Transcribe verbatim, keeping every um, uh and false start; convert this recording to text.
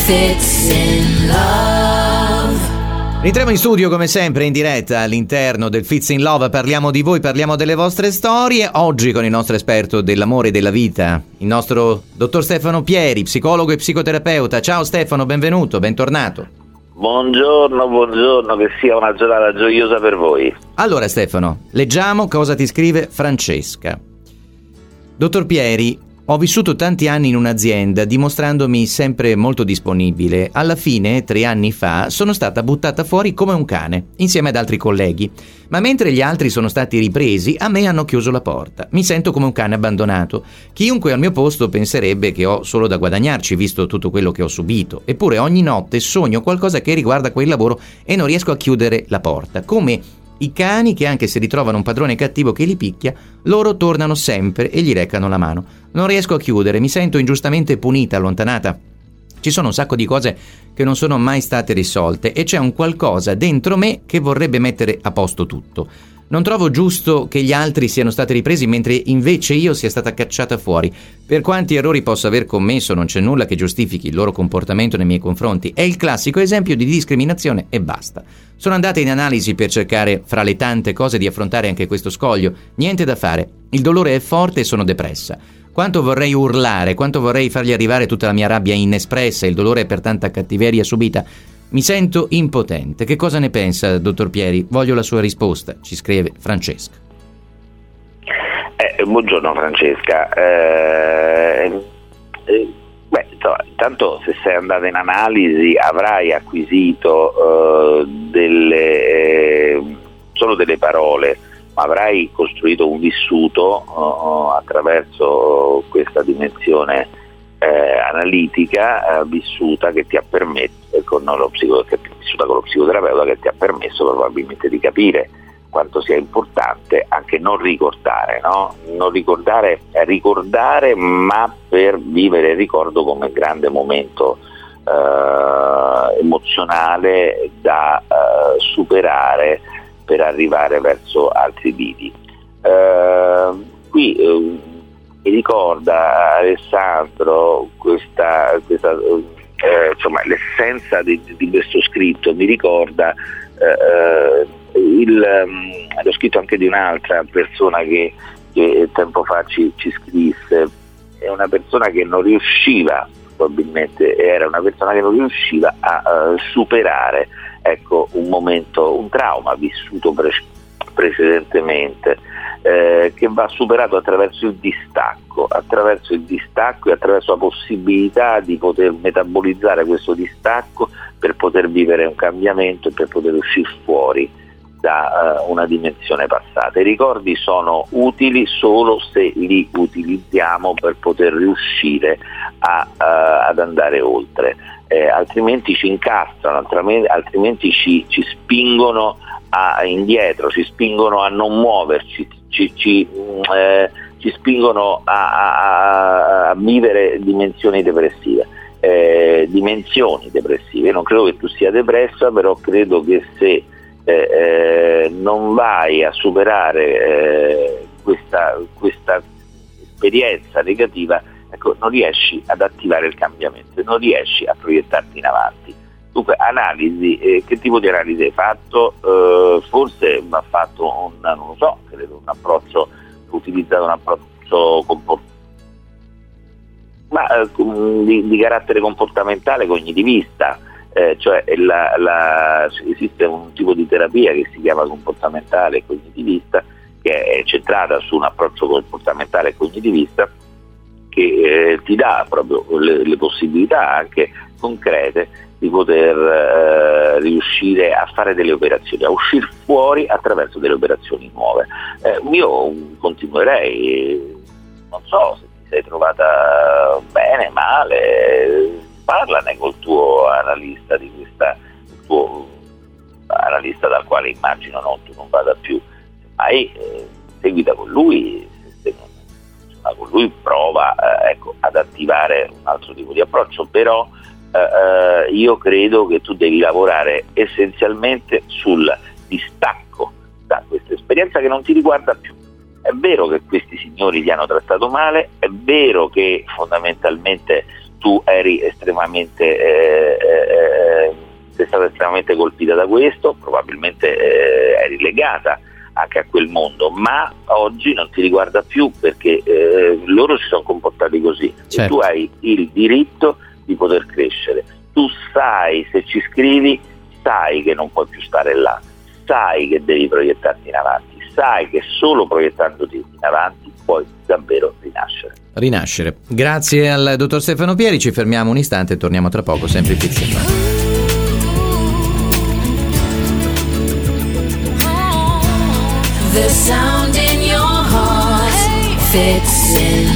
Fits in Love. Rientriamo in studio come sempre in diretta all'interno del Fits in Love, parliamo di voi, parliamo delle vostre storie, oggi con il nostro esperto dell'amore e della vita, il nostro dottor Stefano Pieri, psicologo e psicoterapeuta. Ciao Stefano, benvenuto, bentornato. Buongiorno, buongiorno, che sia una giornata gioiosa per voi. Allora Stefano, leggiamo cosa ti scrive Francesca. Dottor Pieri, ho vissuto tanti anni in un'azienda dimostrandomi sempre molto disponibile. Alla fine, tre anni fa, sono stata buttata fuori come un cane, insieme ad altri colleghi. Ma mentre gli altri sono stati ripresi, a me hanno chiuso la porta. Mi sento come un cane abbandonato. Chiunque al mio posto penserebbe che ho solo da guadagnarci, visto tutto quello che ho subito. Eppure ogni notte sogno qualcosa che riguarda quel lavoro e non riesco a chiudere la porta. Come i cani che, anche se ritrovano un padrone cattivo che li picchia, loro tornano sempre e gli recano la mano. Non riesco a chiudere, mi sento ingiustamente punita, allontanata. Ci sono un sacco di cose che non sono mai state risolte e c'è un qualcosa dentro me che vorrebbe mettere a posto tutto. Non trovo giusto che gli altri siano stati ripresi mentre invece io sia stata cacciata fuori. Per quanti errori posso aver commesso, non c'è nulla che giustifichi il loro comportamento nei miei confronti. È il classico esempio di discriminazione e basta. Sono andata in analisi per cercare, fra le tante cose, di affrontare anche questo scoglio. Niente da fare. Il dolore è forte e sono depressa. Quanto vorrei urlare, quanto vorrei fargli arrivare tutta la mia rabbia inespressa, il dolore per tanta cattiveria subita. Mi sento impotente. Che cosa ne pensa, dottor Pieri? Voglio la sua risposta, ci scrive Francesca. Eh, buongiorno Francesca. Eh, eh, beh, insomma, intanto se sei andata in analisi avrai acquisito eh, delle eh, solo delle parole, ma avrai costruito un vissuto eh, attraverso questa dimensione Eh, analitica eh, vissuta che ti ha permesso con lo psico, che vissuta con lo psicoterapeuta che ti ha permesso probabilmente di capire quanto sia importante anche non ricordare, no? Non ricordare, ricordare ma per vivere il ricordo come grande momento eh, emozionale da eh, superare per arrivare verso altri lidi. Eh, qui eh, mi ricorda Alessandro questa, questa eh, insomma l'essenza di, di questo scritto, mi ricorda eh, il, um, l'ho scritto anche di un'altra persona che, che tempo fa ci, ci scrisse, è una persona che non riusciva, probabilmente era una persona che non riusciva a uh, superare ecco un momento, un trauma vissuto pre- precedentemente. Eh, che va superato attraverso il distacco, attraverso il distacco e attraverso la possibilità di poter metabolizzare questo distacco per poter vivere un cambiamento e per poter uscire fuori da uh, una dimensione passata. I ricordi sono utili solo se li utilizziamo per poter riuscire a, uh, ad andare oltre, eh, altrimenti ci incastrano, altrimenti ci, ci spingono a, indietro, ci spingono a non muoverci, ci, ci, eh, ci spingono a, a, a vivere dimensioni depressive, eh, dimensioni depressive. Io non credo che tu sia depressa, però credo che se eh, eh, non vai a superare eh, questa, questa esperienza negativa, ecco, non riesci ad attivare il cambiamento, non riesci a proiettarti in avanti. Dunque, analisi, eh, che tipo di analisi hai fatto? Eh, forse va fatto un, non lo so, credo un approccio, utilizzato un approccio comport- ma, eh, di, di carattere comportamentale cognitivista, eh, cioè la, la, esiste un tipo di terapia che si chiama comportamentale e cognitivista, che è centrata su un approccio comportamentale e cognitivista che eh, ti dà proprio le, le possibilità anche concrete di poter eh, riuscire a fare delle operazioni, a uscire fuori attraverso delle operazioni nuove. Eh, io continuerei, non so se ti sei trovata bene, male, parlane col tuo analista di questa, il tuo analista dal quale immagino no, tu non vada più, mai eh, seguita con lui, se non, con lui prova eh, ecco, ad attivare un altro tipo di approccio, però Uh, io credo che tu devi lavorare essenzialmente sul distacco da questa esperienza che non ti riguarda più. È vero che questi signori ti hanno trattato male, è vero che fondamentalmente tu eri estremamente eh, eh, sei stata estremamente colpita da questo, probabilmente eh, eri legata anche a quel mondo, ma oggi non ti riguarda più perché eh, loro si sono comportati così. Certo. E tu hai il diritto di poter crescere. Tu sai, se ci scrivi, sai che non puoi più stare là, sai che devi proiettarti in avanti, sai che solo proiettandoti in avanti puoi davvero rinascere. Rinascere. Grazie al dottor Stefano Pieri, ci fermiamo un istante e torniamo tra poco, sempre in Pizza e Basta. The sound in your heart fits in